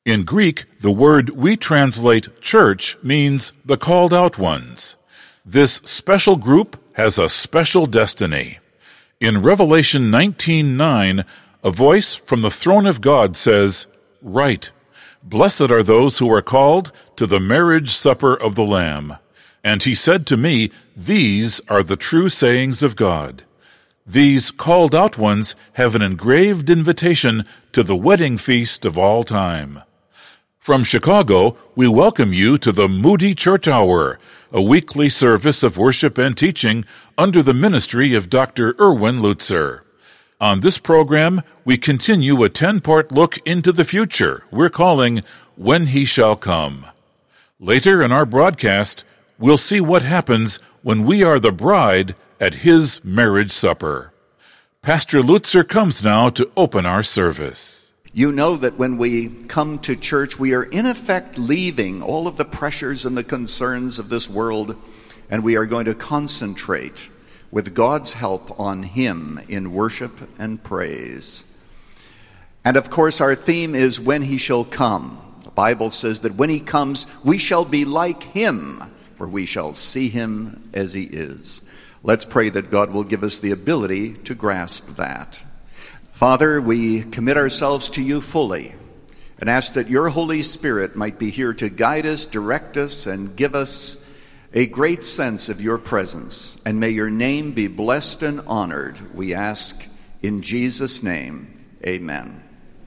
In Greek, the word we translate church means the called out ones. This special group has a special destiny. In Revelation 19:9, a voice from the throne of God says, "Write, blessed are those who are called to the marriage supper of the Lamb." And he said to me, "These are the true sayings of God." These called out ones have an engraved invitation to the wedding feast of all time. From Chicago, we welcome you to the Moody Church Hour, a weekly service of worship and teaching under the ministry of Dr. Erwin Lutzer. On this program, we continue a 10-part look into the future we're calling When He Shall Come. Later in our broadcast, we'll see what happens when we are the bride at His marriage supper. Pastor Lutzer comes now to open our service. You know that when we come to church, we are in effect leaving all of the pressures and the concerns of this world, and we are going to concentrate with God's help on Him in worship and praise. And of course, our theme is when He shall come. The Bible says that when He comes, we shall be like Him, for we shall see Him as He is. Let's pray that God will give us the ability to grasp that. Father, we commit ourselves to You fully and ask that Your Holy Spirit might be here to guide us, direct us, and give us a great sense of Your presence. And may Your name be blessed and honored, we ask in Jesus' name. Amen.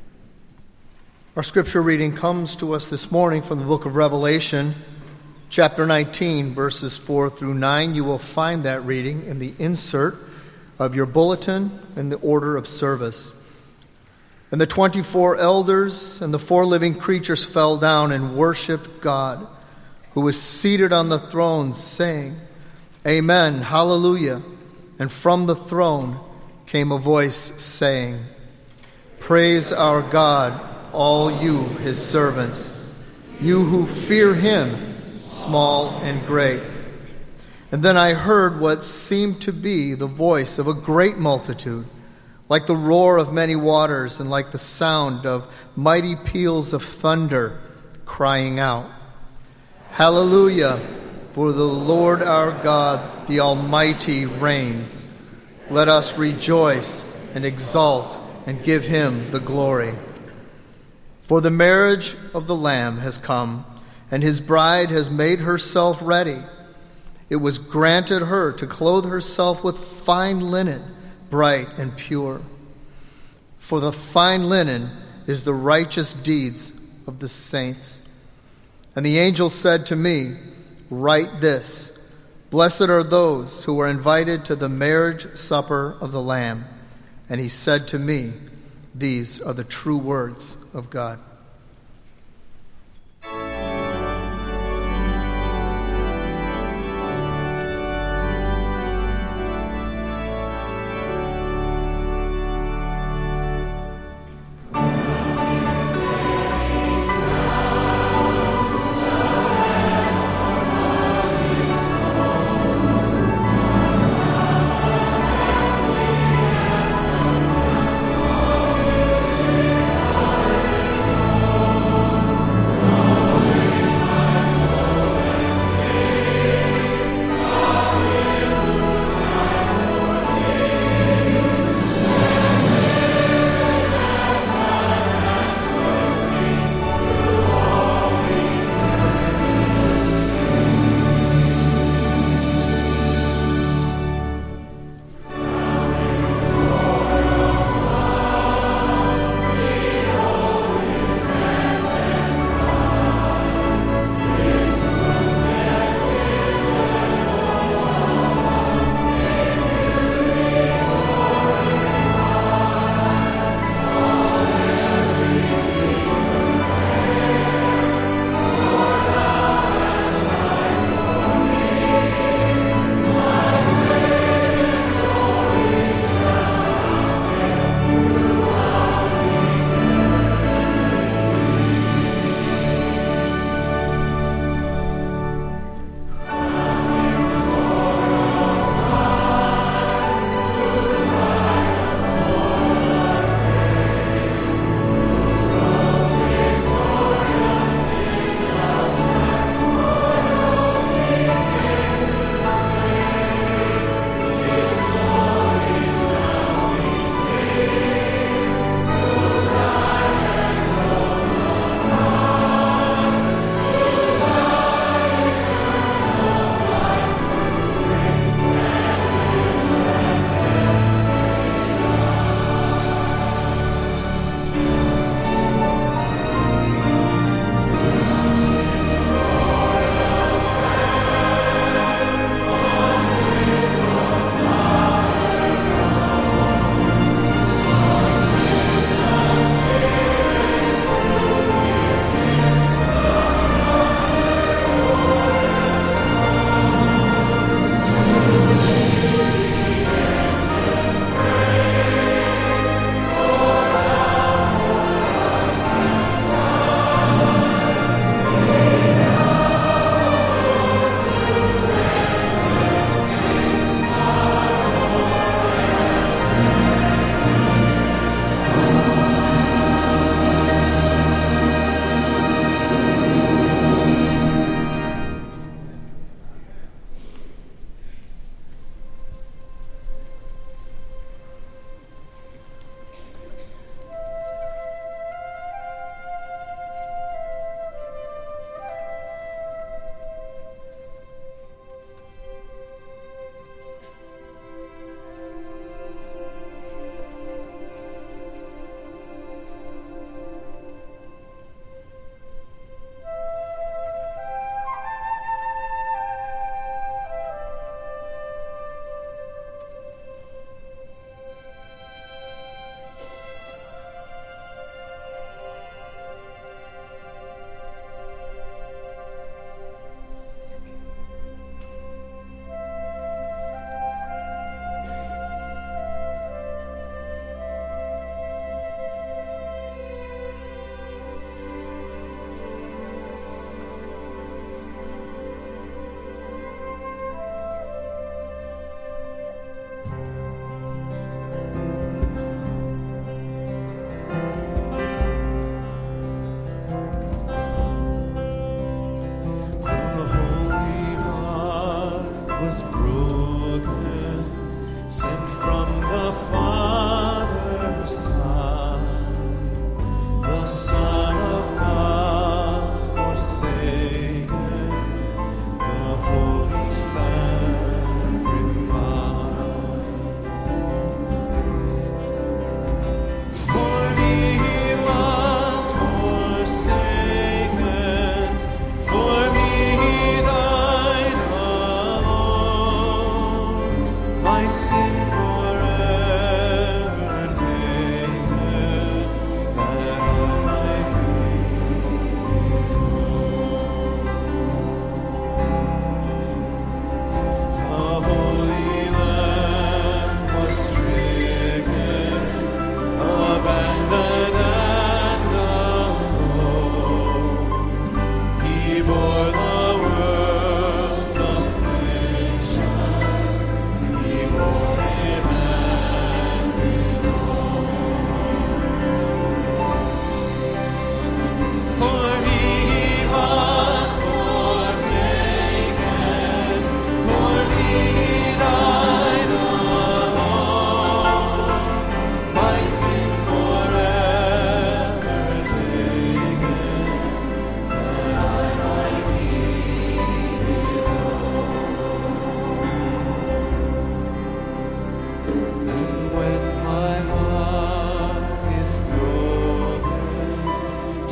Our scripture reading comes to us this morning from the book of Revelation, chapter 19, verses 4 through 9. You will find that reading in the insert of your bulletin in the order of service. And the 24 elders and the 4 living creatures fell down and worshiped God, who was seated on the throne, saying, Amen, hallelujah. And from the throne came a voice saying, Praise our God, all you His servants, you who fear Him, small and great. And then I heard what seemed to be the voice of a great multitude, like the roar of many waters and like the sound of mighty peals of thunder, crying out, Hallelujah, for the Lord our God, the Almighty, reigns. Let us rejoice and exult and give Him the glory. For the marriage of the Lamb has come, and His bride has made herself ready. It was granted her to clothe herself with fine linen, bright and pure. For the fine linen is the righteous deeds of the saints. And the angel said to me, Write this, Blessed are those who are invited to the marriage supper of the Lamb. And he said to me, These are the true words of God.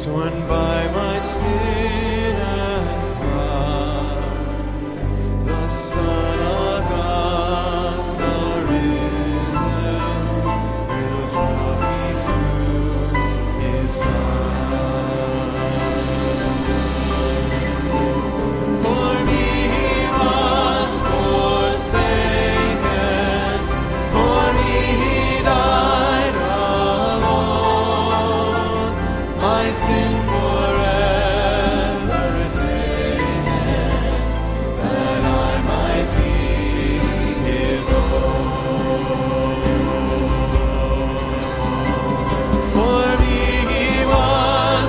torn by my sin and pride. The Son of God, the risen, will draw me to his side. For me he was forsaken, for me he died alone, my sin forever taken, that I might be his own. For me he was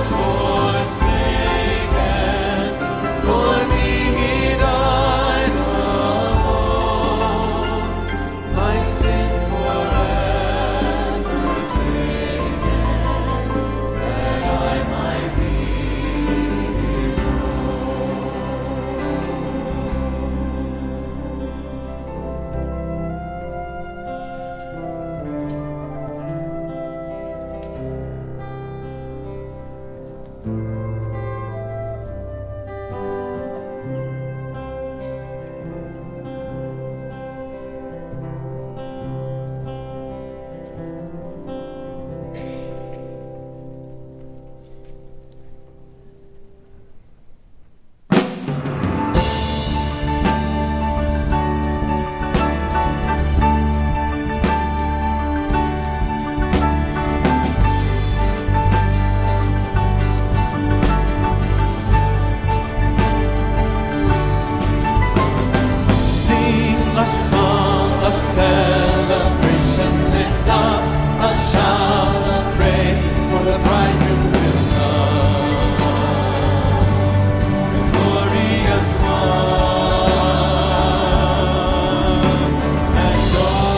forsaken, for me he died alone, my sin forever taken, that I might be his Sing a song of celebration, lift up a shout of praise, for the bridegroom will come, the glorious one. And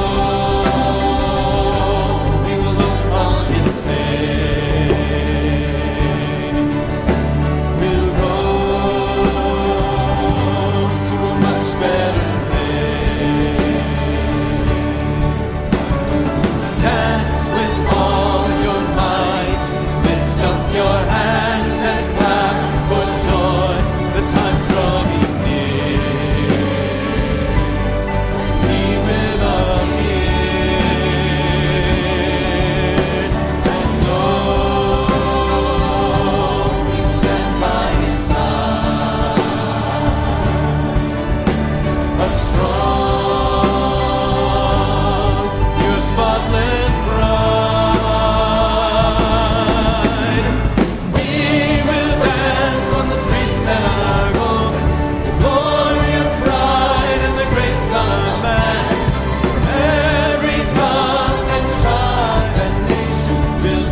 oh, we will look on his face, we'll go to a much better dance with all your might, lift up your hands and clap for joy, the time's drawing near, he will appear, and oh, we stand by his side, a strong, your spotless bride. We will dance on the streets that are golden, the glorious bride and the great Son of Man. Every tongue and tribe and nation will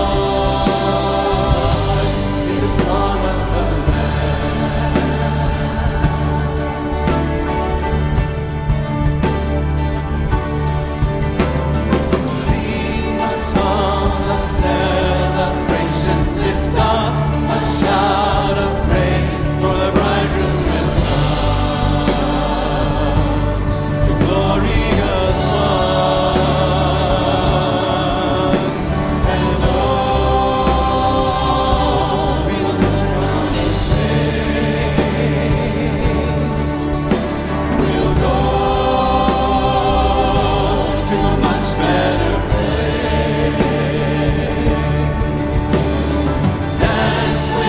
join in the song of the Sing a song of celebration, lift up a shout of praise, for the bridegroom will come, the glorious one. And oh, we will look on his face, we'll go to a much better place. Dance with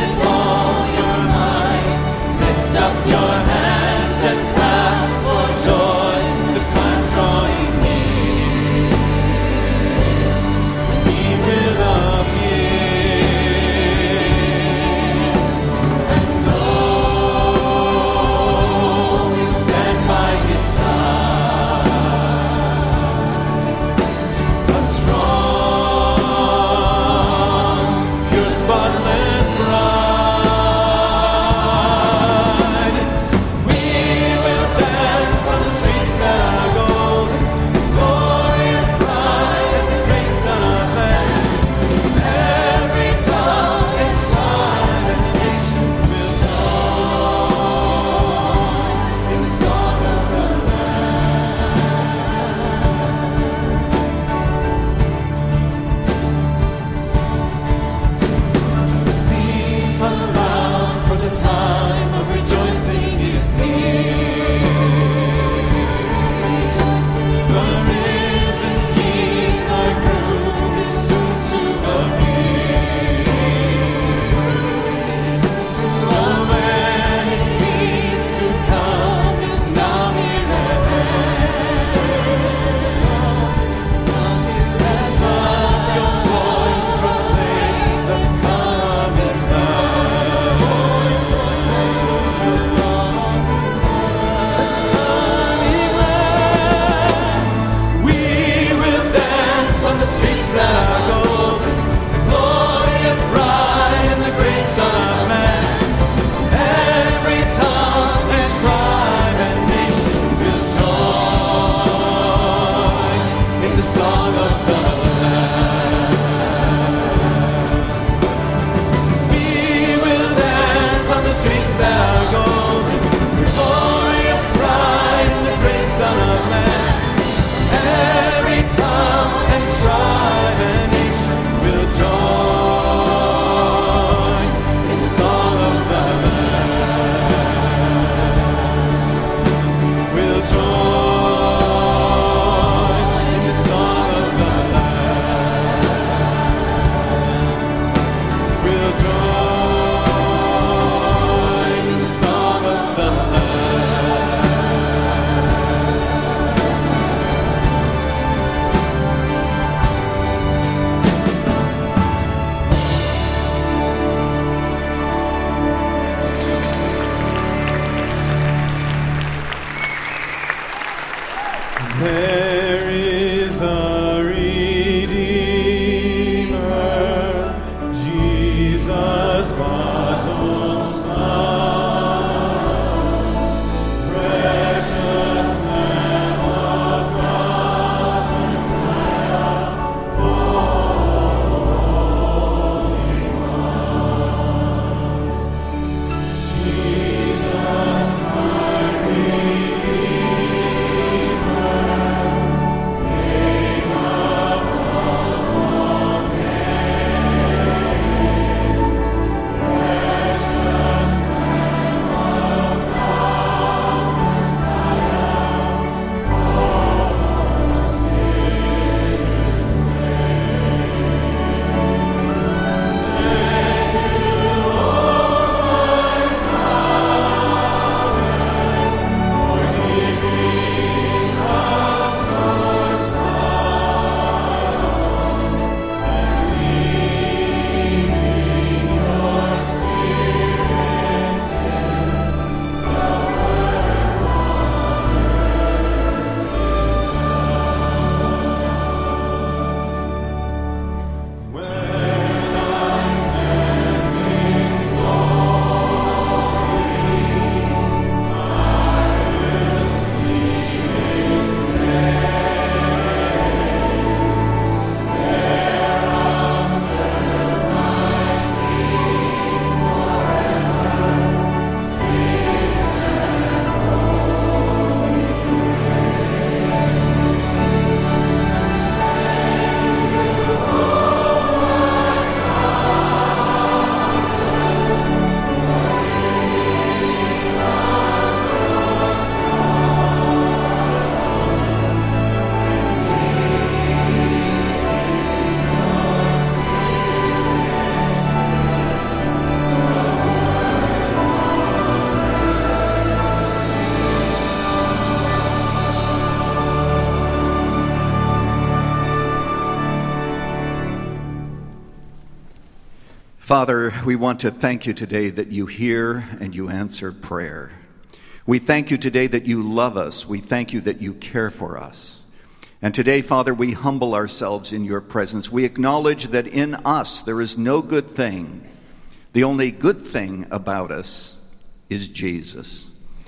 Father, we want to thank you today that you hear and you answer prayer. We thank you today that you love us. We thank you that you care for us. And today, Father, we humble ourselves in your presence. We acknowledge that in us there is no good thing. The only good thing about us is Jesus.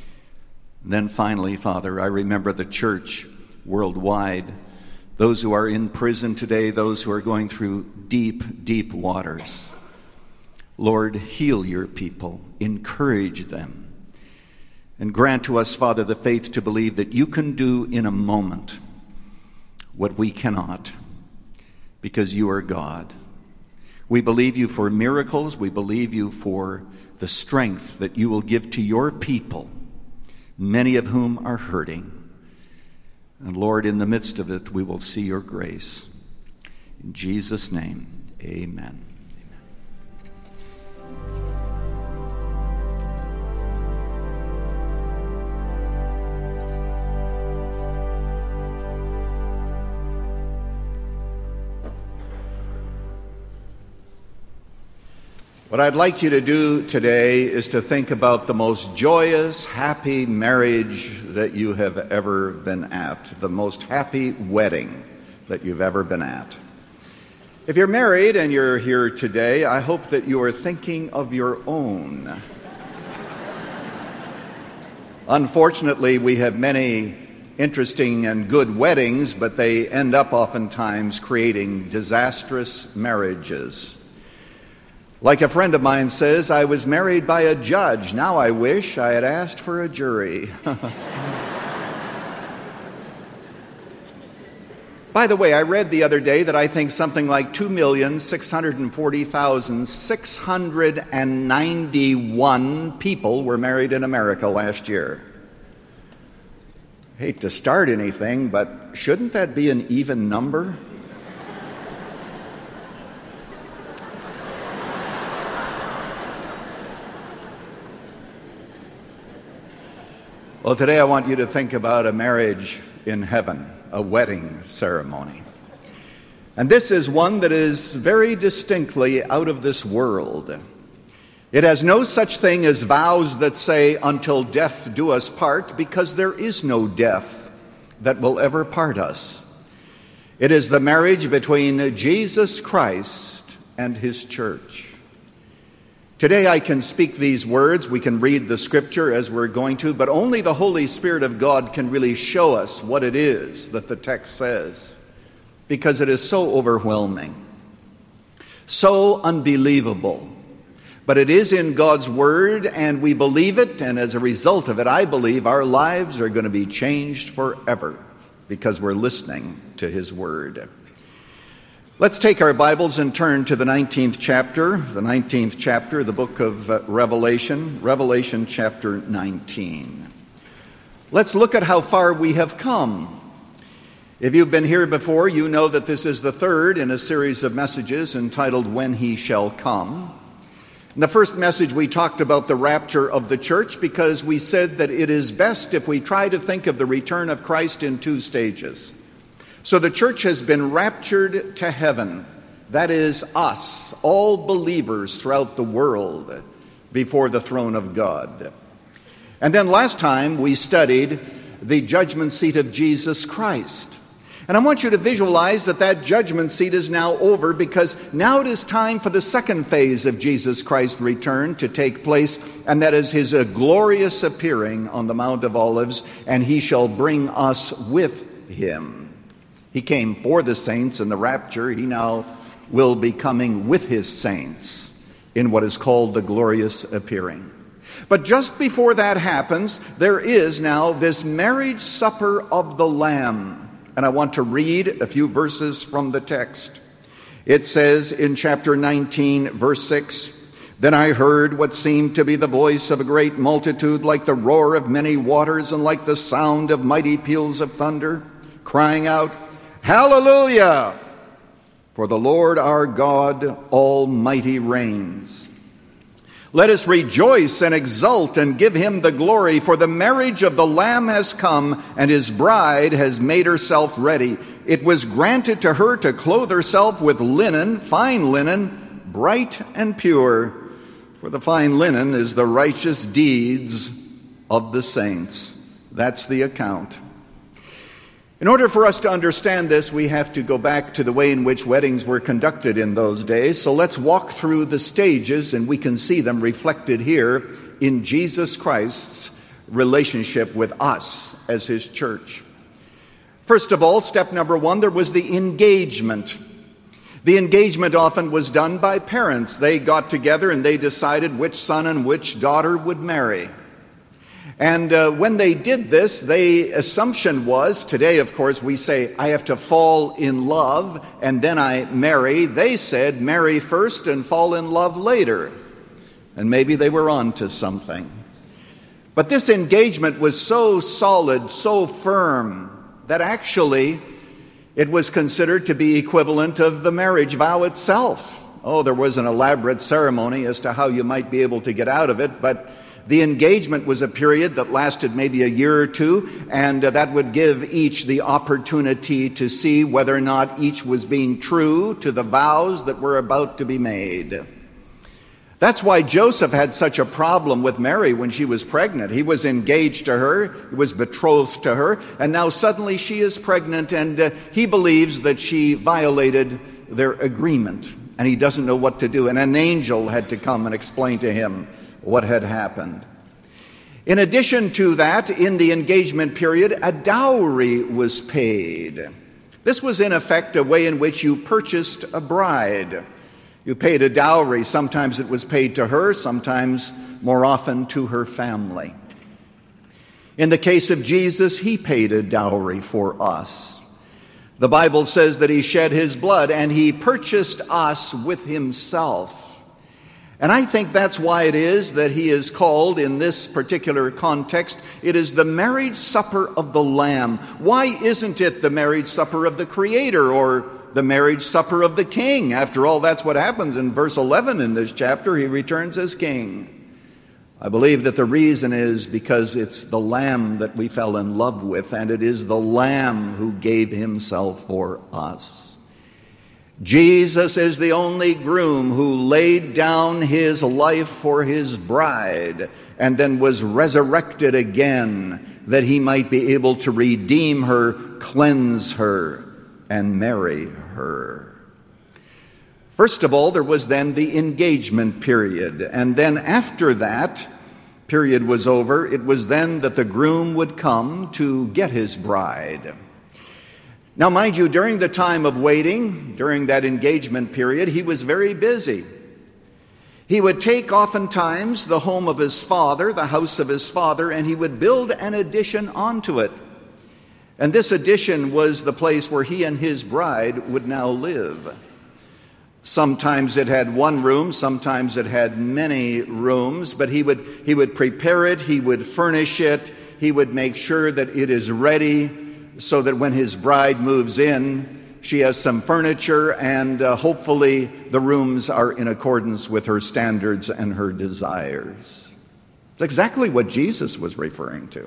And then finally, Father, I remember the church worldwide, those who are in prison today, those who are going through deep, deep waters. Lord, heal your people, encourage them, and grant to us, Father, the faith to believe that you can do in a moment what we cannot, because you are God. We believe you for miracles. We believe you for the strength that you will give to your people, many of whom are hurting. And Lord, in the midst of it, we will see your grace. In Jesus' name, amen. What I'd like you to do today is to think about the most joyous, happy marriage that you have ever been at, the most happy wedding that you've ever been at. If you're married and you're here today, I hope that you are thinking of your own. Unfortunately, we have many interesting and good weddings, but they end up oftentimes creating disastrous marriages. Like a friend of mine says, I was married by a judge. Now I wish I had asked for a jury. By the way, I read the other day that I think something like 2,640,691 people were married in America last year. I hate to start anything, but shouldn't that be an even number? Well, today I want you to think about a marriage in heaven, a wedding ceremony. And this is one that is very distinctly out of this world. It has no such thing as vows that say, until death do us part, because there is no death that will ever part us. It is the marriage between Jesus Christ and his church. Today I can speak these words, we can read the scripture as we're going to, but only the Holy Spirit of God can really show us what it is that the text says, because it is so overwhelming, so unbelievable. But it is in God's Word, and we believe it, and as a result of it, I believe our lives are going to be changed forever because we're listening to His Word. Let's take our Bibles and turn to the 19th chapter of the book of Revelation chapter 19. Let's look at how far we have come. If you've been here before, you know that this is the third in a series of messages entitled When He Shall Come. In the first message, we talked about the rapture of the church because we said that it is best if we try to think of the return of Christ in two stages. So the church has been raptured to heaven. That is us, all believers throughout the world, before the throne of God. And then last time we studied the judgment seat of Jesus Christ. And I want you to visualize that judgment seat is now over, because now it is time for the second phase of Jesus Christ's return to take place, and that is His glorious appearing on the Mount of Olives, and He shall bring us with Him. He came for the saints in the rapture. He now will be coming with His saints in what is called the glorious appearing. But just before that happens, there is now this marriage supper of the Lamb. And I want to read a few verses from the text. It says in chapter 19, verse 6, "Then I heard what seemed to be the voice of a great multitude, like the roar of many waters and like the sound of mighty peals of thunder, crying out, 'Hallelujah! For the Lord our God Almighty reigns. Let us rejoice and exult and give Him the glory, for the marriage of the Lamb has come, and His bride has made herself ready. It was granted to her to clothe herself with linen, fine linen, bright and pure, for the fine linen is the righteous deeds of the saints.'" That's the account. In order for us to understand this, we have to go back to the way in which weddings were conducted in those days. So let's walk through the stages, and we can see them reflected here in Jesus Christ's relationship with us as His church. First of all, step number one, there was the engagement. The engagement often was done by parents. They got together and they decided which son and which daughter would marry. And when they did this, the assumption was, today of course we say, I have to fall in love and then I marry. They said, marry first and fall in love later. And maybe they were on to something. But this engagement was so solid, so firm, that actually it was considered to be equivalent of the marriage vow itself. Oh, there was an elaborate ceremony as to how you might be able to get out of it, but the engagement was a period that lasted maybe a year or two, and that would give each the opportunity to see whether or not each was being true to the vows that were about to be made. That's why Joseph had such a problem with Mary when she was pregnant. He was engaged to her, he was betrothed to her, and now suddenly she is pregnant, and he believes that she violated their agreement, and he doesn't know what to do. And an angel had to come and explain to him what had happened. In addition to that, in the engagement period, a dowry was paid. This was in effect a way in which you purchased a bride. You paid a dowry. Sometimes it was paid to her, sometimes more often to her family. In the case of Jesus, He paid a dowry for us. The Bible says that He shed His blood and He purchased us with Himself. And I think that's why it is that He is called, in this particular context, it is the marriage supper of the Lamb. Why isn't it the marriage supper of the Creator or the marriage supper of the King? After all, that's what happens in verse 11 in this chapter. He returns as King. I believe that the reason is because it's the Lamb that we fell in love with, and it is the Lamb who gave Himself for us. Jesus is the only groom who laid down His life for His bride and then was resurrected again that He might be able to redeem her, cleanse her, and marry her. First of all, there was then the engagement period, and then after that period was over, it was then that the groom would come to get his bride. Now, mind you, during the time of waiting, during that engagement period, he was very busy. He would take oftentimes the home of his father, the house of his father, and he would build an addition onto it. And this addition was the place where he and his bride would now live. Sometimes it had one room, sometimes it had many rooms, but he would prepare it, he would furnish it, he would make sure that it is ready so that when his bride moves in, she has some furniture, and hopefully the rooms are in accordance with her standards and her desires. It's exactly what Jesus was referring to.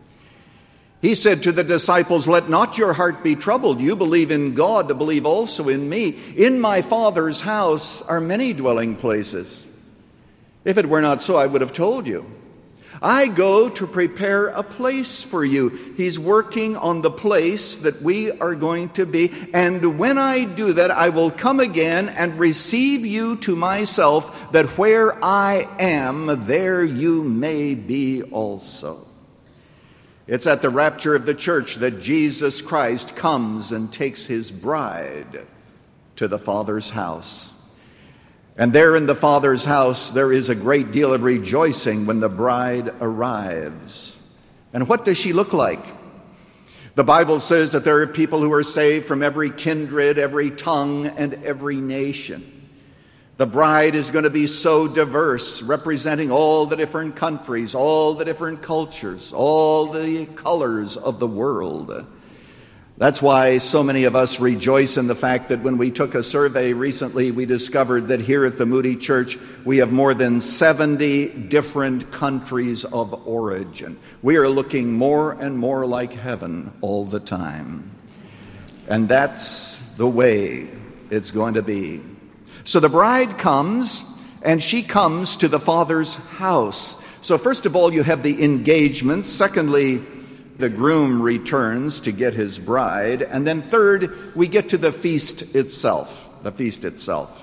He said to the disciples, "Let not your heart be troubled. You believe in God, to believe also in me. In my Father's house are many dwelling places. If it were not so, I would have told you. I go to prepare a place for you." He's working on the place that we are going to be. "And when I do that, I will come again and receive you to myself, that where I am, there you may be also." It's at the rapture of the church that Jesus Christ comes and takes his bride to the Father's house. And there in the Father's house, there is a great deal of rejoicing when the bride arrives. And what does she look like? The Bible says that there are people who are saved from every kindred, every tongue, and every nation. The bride is going to be so diverse, representing all the different countries, all the different cultures, all the colors of the world. That's why so many of us rejoice in the fact that when we took a survey recently, we discovered that here at the Moody Church, we have more than 70 different countries of origin. We are looking more and more like heaven all the time. And that's the way it's going to be. So the bride comes, and she comes to the Father's house. So first of all, you have the engagement. Secondly, the groom returns to get his bride. And then third, we get to the feast itself. The feast itself.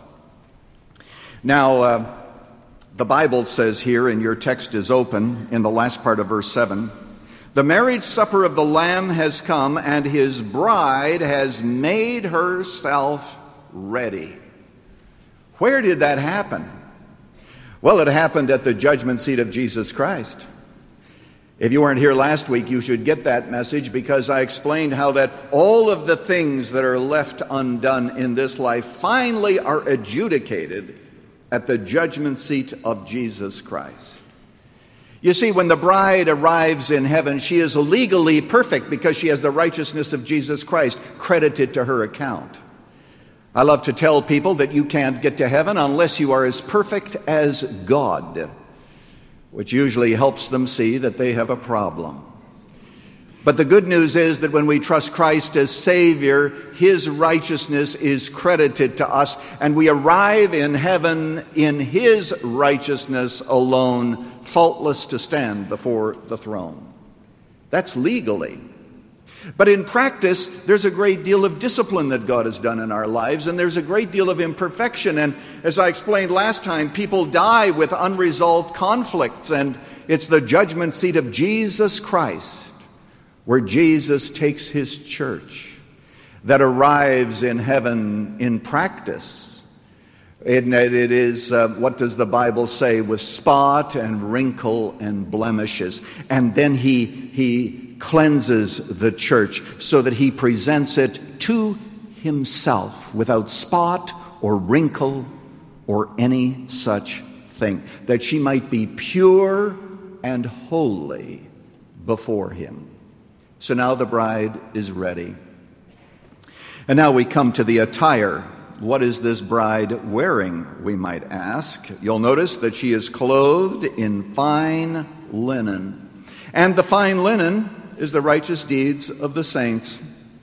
Now, the Bible says here, and your text is open in the last part of verse 7, "The marriage supper of the Lamb has come, and his bride has made herself ready." Where did that happen? Well, it happened at the judgment seat of Jesus Christ. If you weren't here last week, you should get that message, because I explained how that all of the things that are left undone in this life finally are adjudicated at the judgment seat of Jesus Christ. You see, when the bride arrives in heaven, she is legally perfect because she has the righteousness of Jesus Christ credited to her account. I love to tell people that you can't get to heaven unless you are as perfect as God, which usually helps them see that they have a problem. But the good news is that when we trust Christ as Savior, his righteousness is credited to us, and we arrive in heaven in his righteousness alone, faultless to stand before the throne. That's legally. But in practice, there's a great deal of discipline that God has done in our lives, and there's a great deal of imperfection. And as I explained last time, people die with unresolved conflicts, and it's the judgment seat of Jesus Christ, where Jesus takes his church, that arrives in heaven in practice. It is, what does the Bible say, with spot and wrinkle and blemishes. And then he cleanses the church so that he presents it to himself without spot or wrinkle or any such thing, that she might be pure and holy before him. So now the bride is ready. And now we come to the attire. What is this bride wearing, we might ask? You'll notice that she is clothed in fine linen. And the fine linen is the righteous deeds of the saints.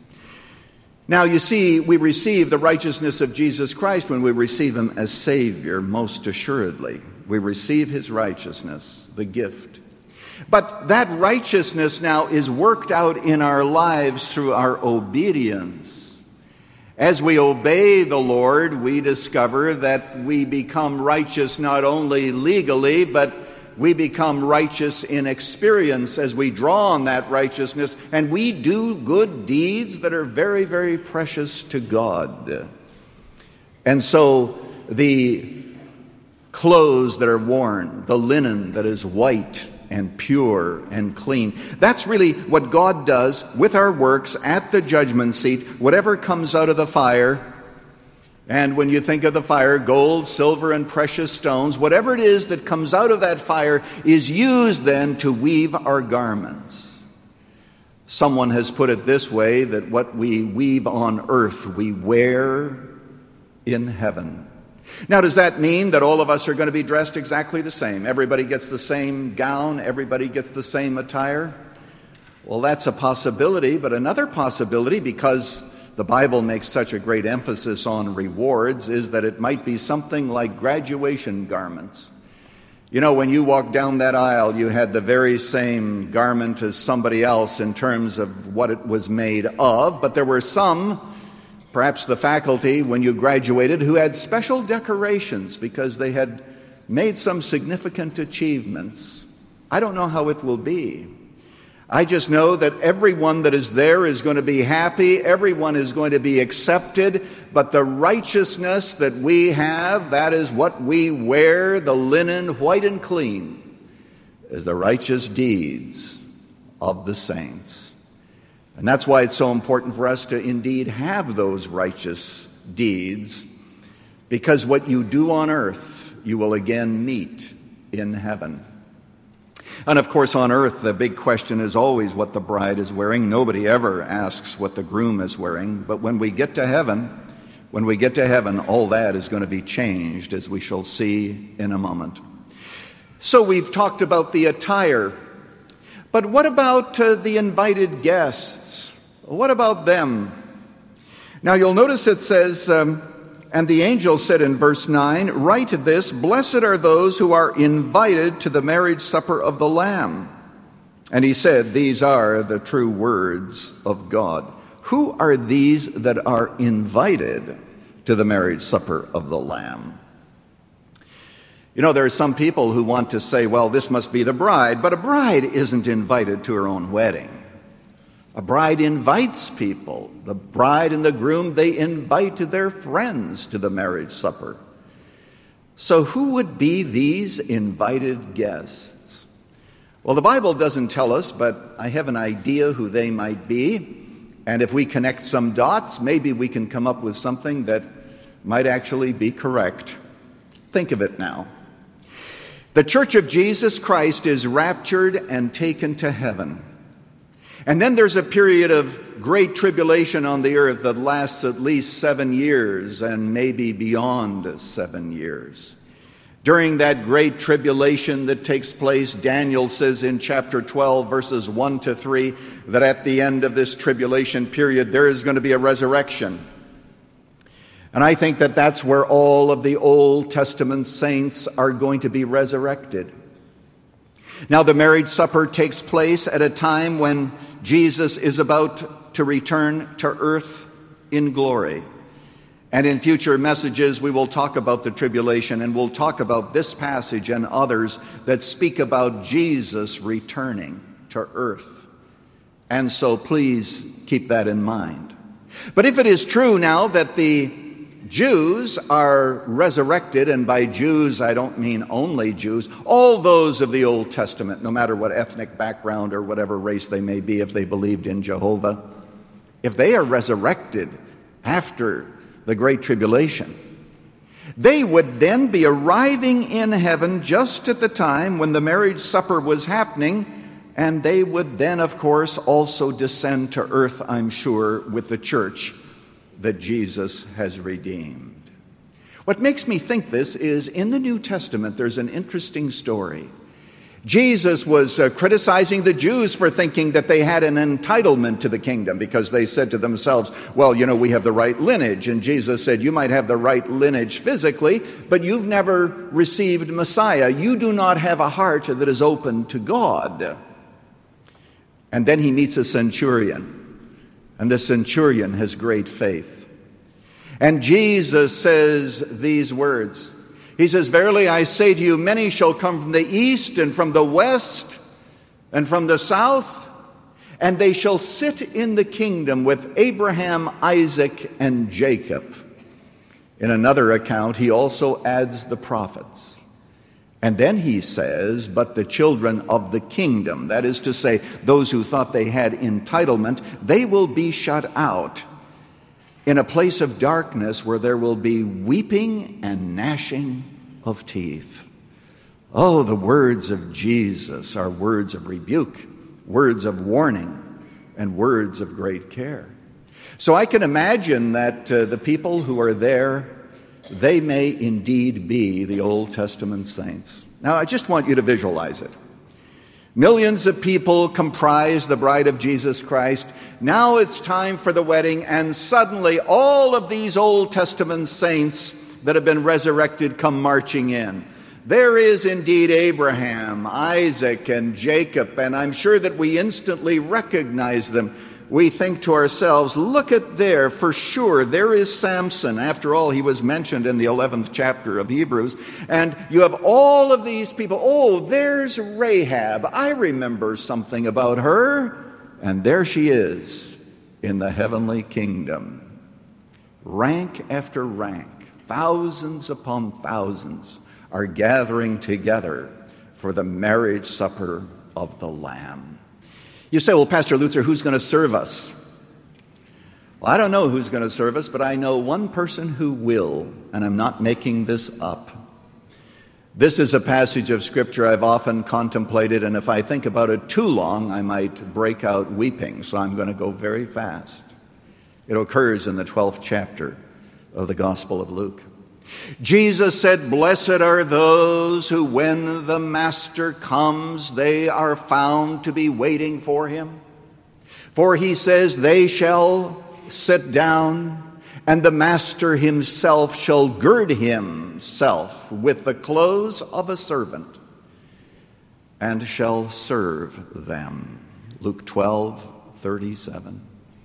Now, you see, we receive the righteousness of Jesus Christ when we receive him as Savior, most assuredly. We receive his righteousness, the gift. But that righteousness now is worked out in our lives through our obedience. As we obey the Lord, we discover that we become righteous not only legally, but we become righteous in experience as we draw on that righteousness, and we do good deeds that are very, very precious to God. And so the clothes that are worn, the linen that is white and pure and clean, that's really what God does with our works at the judgment seat. Whatever comes out of the fire, and when you think of the fire, gold, silver, and precious stones, whatever it is that comes out of that fire is used then to weave our garments. Someone has put it this way, that what we weave on earth, we wear in heaven. Now, does that mean that all of us are going to be dressed exactly the same? Everybody gets the same gown, everybody gets the same attire? Well, that's a possibility, but another possibility, because the Bible makes such a great emphasis on rewards, is that it might be something like graduation garments. You know, when you walked down that aisle, you had the very same garment as somebody else in terms of what it was made of, but there were some, perhaps the faculty, when you graduated, who had special decorations because they had made some significant achievements. I don't know how it will be. I just know that everyone that is there is going to be happy, everyone is going to be accepted, but the righteousness that we have, that is what we wear, the linen white and clean, is the righteous deeds of the saints. And that's why it's so important for us to indeed have those righteous deeds, because what you do on earth, you will again meet in heaven. And of course, on earth, the big question is always what the bride is wearing. Nobody ever asks what the groom is wearing. But when we get to heaven, all that is going to be changed, as we shall see in a moment. So we've talked about the attire. But what about the invited guests? What about them? Now you'll notice it says, and the angel said in verse 9, "Write this, blessed are those who are invited to the marriage supper of the Lamb." And he said, these are the true words of God. Who are these that are invited to the marriage supper of the Lamb? You know, there are some people who want to say, well, this must be the bride, but a bride isn't invited to her own wedding. A bride invites people. The bride and the groom, they invite their friends to the marriage supper. So who would be these invited guests? Well, the Bible doesn't tell us, but I have an idea who they might be. And if we connect some dots, maybe we can come up with something that might actually be correct. Think of it now. The Church of Jesus Christ is raptured and taken to heaven. And then there's a period of great tribulation on the earth that lasts at least 7 years and maybe beyond 7 years. During that great tribulation that takes place, Daniel says in chapter 12, verses 1 to 3, that at the end of this tribulation period, there is going to be a resurrection. And I think that that's where all of the Old Testament saints are going to be resurrected. Now, the marriage supper takes place at a time when Jesus is about to return to earth in glory. And in future messages, we will talk about the tribulation, and we'll talk about this passage and others that speak about Jesus returning to earth. And so please keep that in mind. But if it is true now that the Jews are resurrected, and by Jews I don't mean only Jews, all those of the Old Testament, no matter what ethnic background or whatever race they may be, if they believed in Jehovah, if they are resurrected after the Great Tribulation, they would then be arriving in heaven just at the time when the marriage supper was happening, and they would then, of course, also descend to earth, I'm sure, with the church that Jesus has redeemed. What makes me think this is in the New Testament there's an interesting story. Jesus was criticizing the Jews for thinking that they had an entitlement to the kingdom because they said to themselves, well, you know, we have the right lineage. And Jesus said, you might have the right lineage physically, but you've never received Messiah. You do not have a heart that is open to God. And then he meets a centurion. And the centurion has great faith. And Jesus says these words. He says, "Verily I say to you, many shall come from the east and from the west and from the south, and they shall sit in the kingdom with Abraham, Isaac, and Jacob." In another account, he also adds the prophets. And then he says, "But the children of the kingdom," that is to say, those who thought they had entitlement, "they will be shut out in a place of darkness where there will be weeping and gnashing of teeth." Oh, the words of Jesus are words of rebuke, words of warning, and words of great care. So I can imagine that the people who are there, they may indeed be the Old Testament saints. Now, I just want you to visualize it. Millions of people comprise the bride of Jesus Christ. Now it's time for the wedding, and suddenly all of these Old Testament saints that have been resurrected come marching in. There is indeed Abraham, Isaac, and Jacob, and I'm sure that we instantly recognize them. We think to ourselves, look at there, for sure, there is Samson. After all, he was mentioned in the 11th chapter of Hebrews. And you have all of these people. Oh, there's Rahab. I remember something about her. And there she is in the heavenly kingdom. Rank after rank, thousands upon thousands are gathering together for the marriage supper of the Lamb. You say, "Well, Pastor Lutzer, who's going to serve us?" Well, I don't know who's going to serve us, but I know one person who will, and I'm not making this up. This is a passage of Scripture I've often contemplated, and if I think about it too long, I might break out weeping, so I'm going to go very fast. It occurs in the 12th chapter of the Gospel of Luke. Jesus said, "Blessed are those who, when the Master comes, they are found to be waiting for him. For he says, they shall sit down, and the Master himself shall gird himself with the clothes of a servant, and shall serve them." Luke 12:37.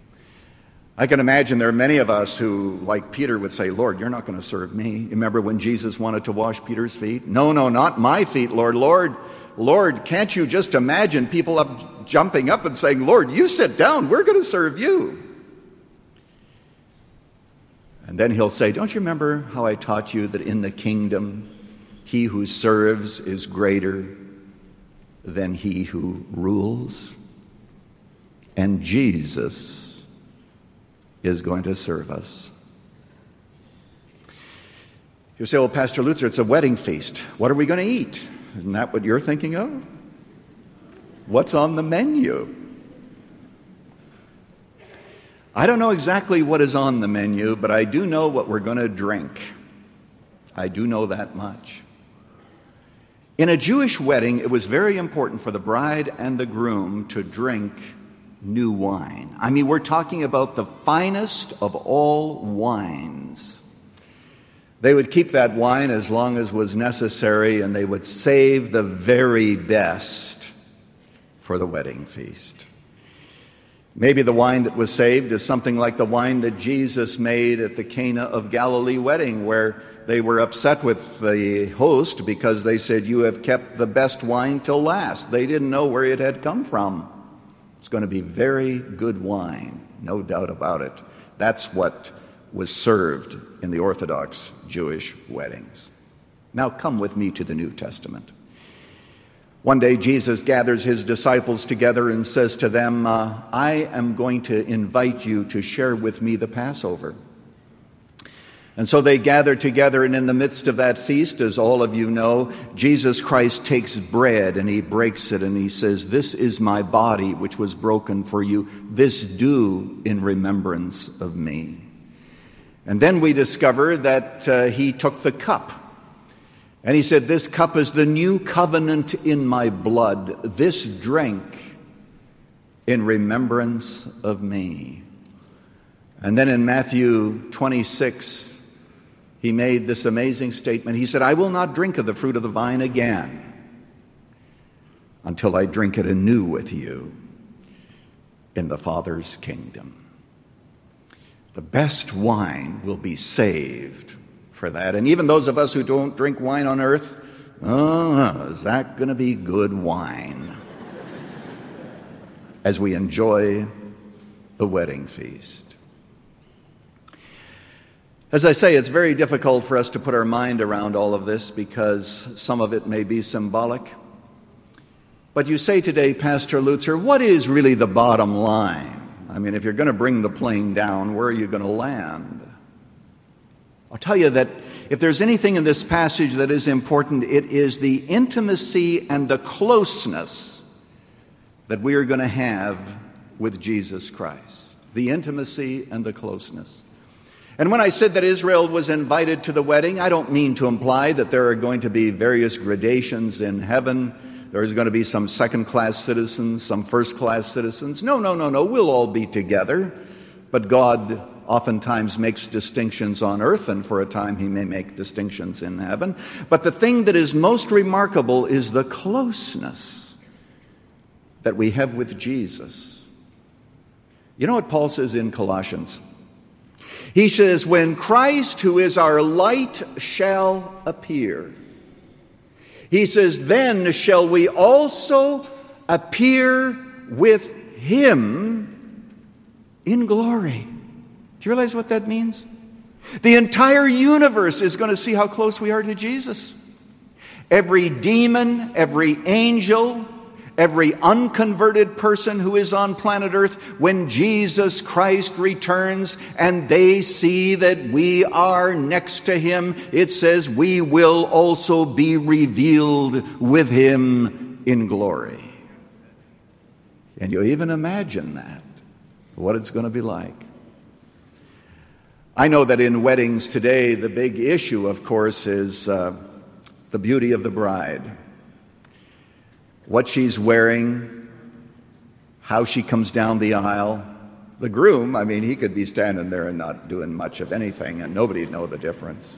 I can imagine there are many of us who, like Peter, would say, "Lord, you're not going to serve me." Remember when Jesus wanted to wash Peter's feet? "No, not my feet, Lord. Lord, can't you just imagine people jumping up and saying, 'Lord, you sit down, we're going to serve you.'" And then he'll say, "Don't you remember how I taught you that in the kingdom, he who serves is greater than he who rules?" And Jesus is going to serve us. You say, "Well, Pastor Lutzer, it's a wedding feast. What are we going to eat?" Isn't that what you're thinking of? What's on the menu? I don't know exactly what is on the menu, but I do know what we're going to drink. I do know that much. In a Jewish wedding, it was very important for the bride and the groom to drink new wine. I mean, we're talking about the finest of all wines. They would keep that wine as long as was necessary, and they would save the very best for the wedding feast. Maybe the wine that was saved is something like the wine that Jesus made at the Cana of Galilee wedding, where they were upset with the host because they said, "You have kept the best wine till last." They didn't know where it had come from. It's going to be very good wine, no doubt about it. That's what was served in the Orthodox Jewish weddings. Now come with me to the New Testament. One day Jesus gathers his disciples together and says to them, "I am going to invite you to share with me the Passover." And so they gather together, and in the midst of that feast, as all of you know, Jesus Christ takes bread and he breaks it and he says, "This is my body which was broken for you. This do in remembrance of me." And then we discover that he took the cup and he said, "This cup is the new covenant in my blood. This drink in remembrance of me." And then in Matthew 26, he made this amazing statement. He said, "I will not drink of the fruit of the vine again until I drink it anew with you in the Father's kingdom." the best wine will be saved for that. And even those of us who don't drink wine on earth, is that going to be good wine? As we enjoy the wedding feast. As I say, it's very difficult for us to put our mind around all of this because some of it may be symbolic. But you say today, Pastor Lutzer, what is really the bottom line? I mean, if you're going to bring the plane down, where are you going to land? I'll tell you that if there's anything in this passage that is important, it is the intimacy and the closeness that we are going to have with Jesus Christ. The intimacy and the closeness. And when I said that Israel was invited to the wedding, I don't mean to imply that there are going to be various gradations in heaven. There's going to be some second-class citizens, some first-class citizens. No. We'll all be together. But God oftentimes makes distinctions on earth, and for a time he may make distinctions in heaven. But the thing that is most remarkable is the closeness that we have with Jesus. You know what Paul says in Colossians? He says, when Christ, who is our light, shall appear, he says, then shall we also appear with him in glory. Do you realize what that means? The entire universe is going to see how close we are to Jesus. Every demon, every angel, every unconverted person who is on planet Earth, when Jesus Christ returns and they see that we are next to him, it says we will also be revealed with him in glory. Can you even imagine that? What it's going to be like? I know that in weddings today, the big issue, of course, is the beauty of the bride. What she's wearing, how she comes down the aisle. The groom, I mean, he could be standing there and not doing much of anything, and nobody'd know the difference.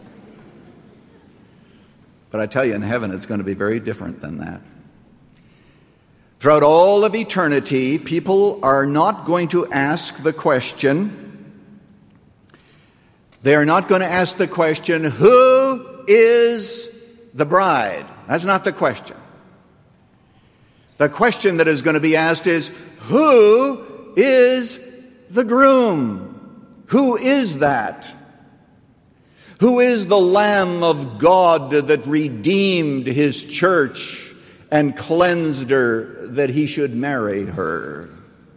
But I tell you, in heaven, it's going to be very different than that. Throughout all of eternity, people are not going to ask the question. They are not going to ask the question, who is the bride? That's not the question. The question that is going to be asked is, who is the groom? Who is that? Who is the Lamb of God that redeemed his church and cleansed her that he should marry her?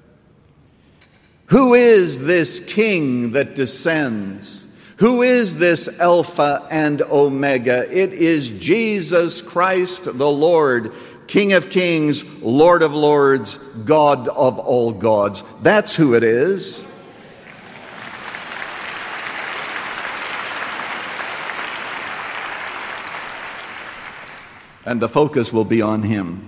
Who is this King that descends? Who is this Alpha and Omega? It is Jesus Christ the Lord, King of kings, Lord of lords, God of all gods. That's who it is. And the focus will be on him.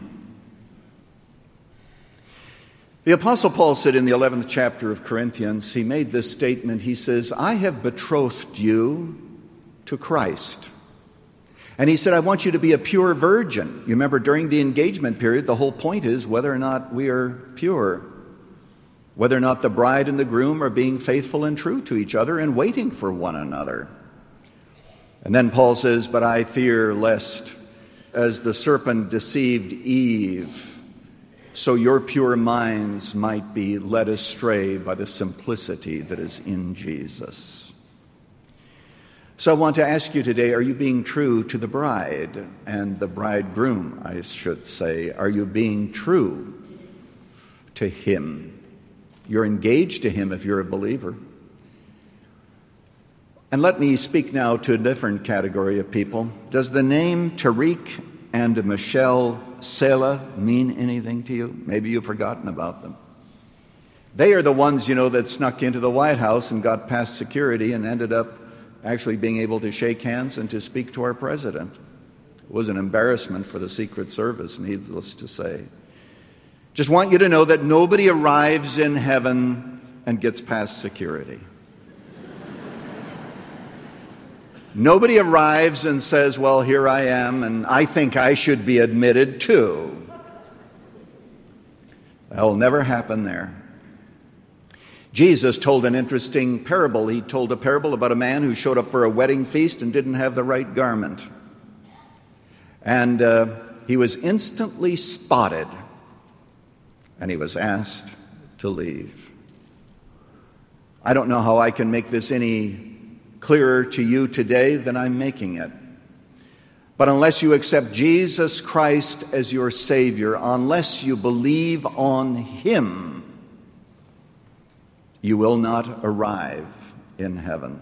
The Apostle Paul said in the 11th chapter of Corinthians, he made this statement. He says, I have betrothed you to Christ. And he said, I want you to be a pure virgin. You remember during the engagement period, the whole point is whether or not we are pure. Whether or not the bride and the groom are being faithful and true to each other and waiting for one another. And then Paul says, but I fear lest, as the serpent deceived Eve, so your pure minds might be led astray by the simplicity that is in Jesus. So I want to ask you today, are you being true to the bride and the bridegroom, I should say? Are you being true to him? You're engaged to him if you're a believer. And let me speak now to a different category of people. Does the name Tariq and Michelle Sela mean anything to you? Maybe you've forgotten about them. They are the ones, that snuck into the White House and got past security and ended up actually being able to shake hands and to speak to our president. It was an embarrassment for the Secret Service, needless to say. Just want you to know that nobody arrives in heaven and gets past security. Nobody arrives and says, well, here I am, and I think I should be admitted too. That'll never happen there. Jesus told an interesting parable. He told a parable about a man who showed up for a wedding feast and didn't have the right garment. And he was instantly spotted, and he was asked to leave. I don't know how I can make this any clearer to you today than I'm making it. But unless you accept Jesus Christ as your Savior, unless you believe on Him, you will not arrive in heaven.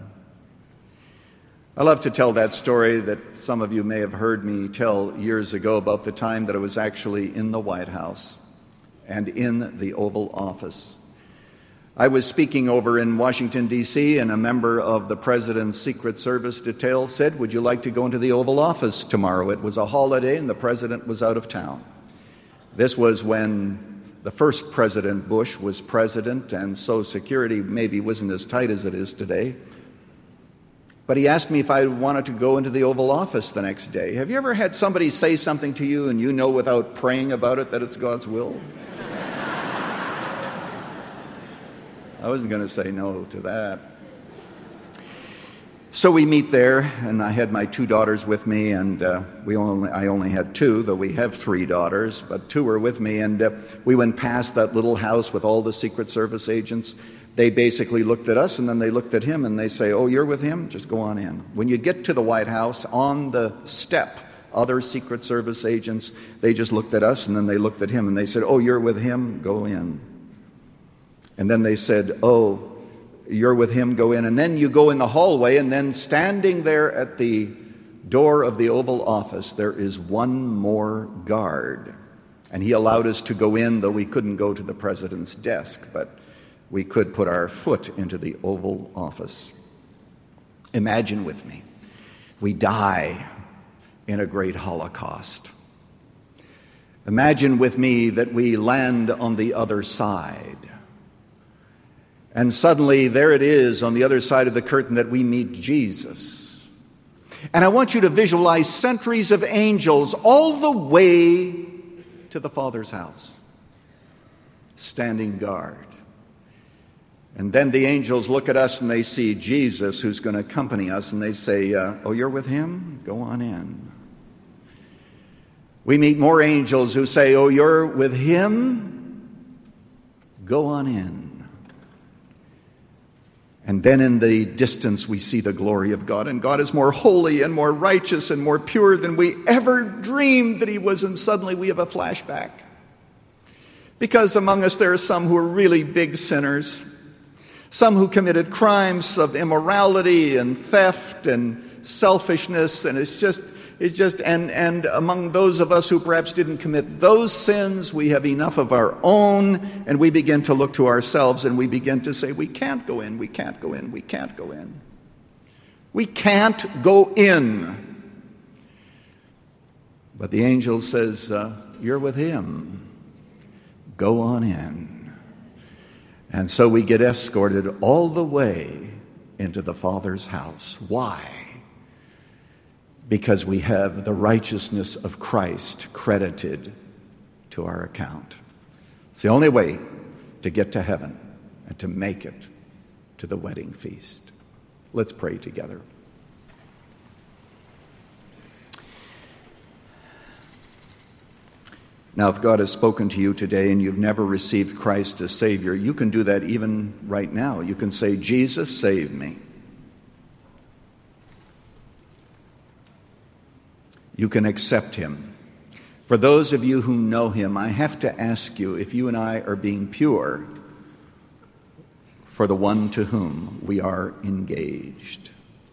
I love to tell that story that some of you may have heard me tell years ago about the time that I was actually in the White House and in the Oval Office. I was speaking over in Washington, D.C., and a member of the President's Secret Service detail said, "Would you like to go into the Oval Office tomorrow?" It was a holiday and the President was out of town. This was when the first President Bush was president, and so security maybe wasn't as tight as it is today. But he asked me if I wanted to go into the Oval Office the next day. Have you ever had somebody say something to you and you know without praying about it that it's God's will? I wasn't going to say no to that. So we meet there, and I had my 2 daughters with me, and I only had 2, though we have 3 daughters, but 2 were with me, and we went past that little house with all the Secret Service agents. They basically looked at us, and then they looked at him, and they say, "Oh, you're with him? Just go on in." When you get to the White House, on the step, other Secret Service agents, they just looked at us, and then they looked at him, and they said, "Oh, you're with him? Go in." And then they said, "Oh, you're with him, go in." And then you go in the hallway, and then standing there at the door of the Oval Office, there is one more guard. And he allowed us to go in, though we couldn't go to the President's desk, but we could put our foot into the Oval Office. Imagine with me, we die in a great Holocaust. Imagine with me that we land on the other side. And suddenly, there it is on the other side of the curtain that we meet Jesus. And I want you to visualize centuries of angels all the way to the Father's house, standing guard. And then the angels look at us and they see Jesus who's going to accompany us, and they say, "Oh, you're with him? Go on in." We meet more angels who say, "Oh, you're with him? Go on in." And then in the distance we see the glory of God. And God is more holy and more righteous and more pure than we ever dreamed that he was. And suddenly we have a flashback. Because among us there are some who are really big sinners. Some who committed crimes of immorality and theft and selfishness. And and among those of us who perhaps didn't commit those sins, we have enough of our own, and we begin to look to ourselves and we begin to say, "We can't go in, we can't go in, we can't go in. We can't go in." But the angel says, "You're with him. Go on in." And so we get escorted all the way into the Father's house. Why? Because we have the righteousness of Christ credited to our account. It's the only way to get to heaven and to make it to the wedding feast. Let's pray together. Now, if God has spoken to you today and you've never received Christ as Savior, you can do that even right now. You can say, "Jesus, save me." You can accept him. For those of you who know him, I have to ask you if you and I are being pure for the one to whom we are engaged.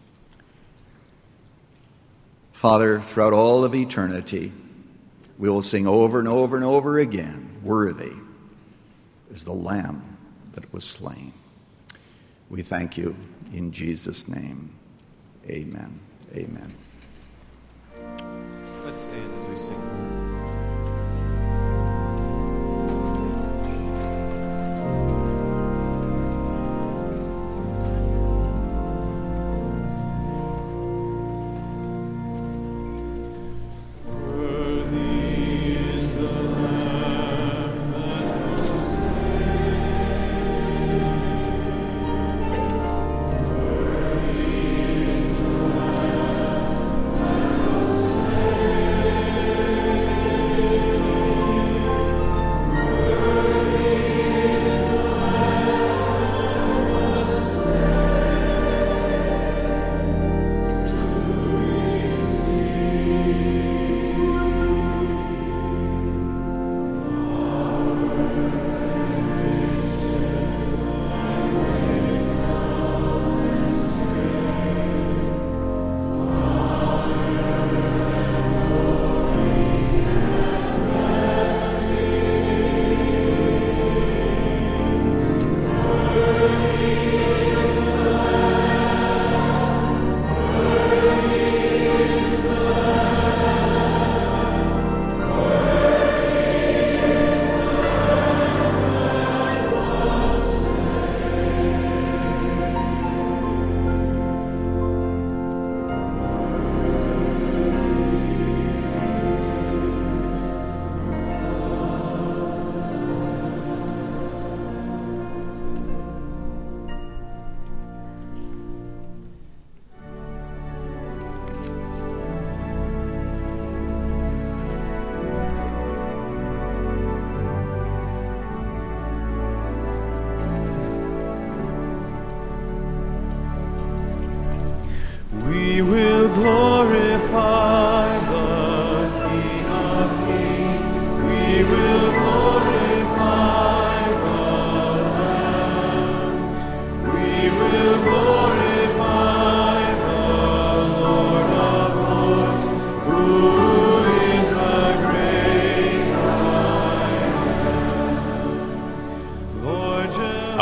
Father, throughout all of eternity, we will sing over and over and over again, "Worthy is the Lamb that was slain." We thank you in Jesus' name. Amen. Amen. Let's stand as we sing.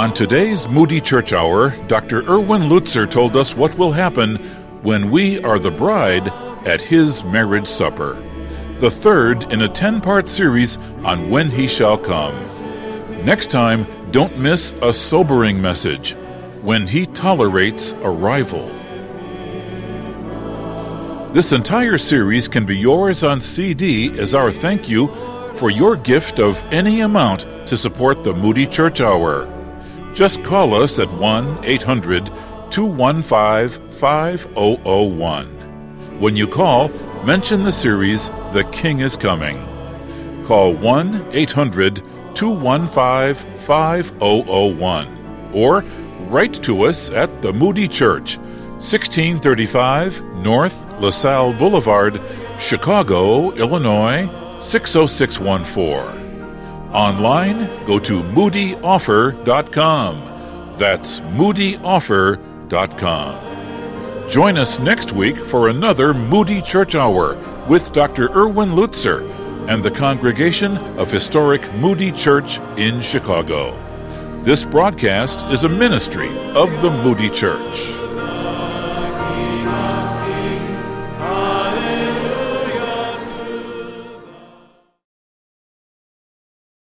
On today's Moody Church Hour, Dr. Erwin Lutzer told us what will happen when we are the bride at his marriage supper, the third in a 10-part series on when he shall come. Next time, don't miss a sobering message, when he tolerates a rival. This entire series can be yours on CD as our thank you for your gift of any amount to support the Moody Church Hour. Just call us at 1-800-215-5001. When you call, mention the series, The King is Coming. Call 1-800-215-5001 or write to us at the Moody Church, 1635 North LaSalle Boulevard, Chicago, Illinois, 60614. Online, go to moodyoffer.com. That's moodyoffer.com. Join us next week for another Moody Church Hour with Dr. Erwin Lutzer and the congregation of historic Moody Church in Chicago. This broadcast is a ministry of the Moody Church.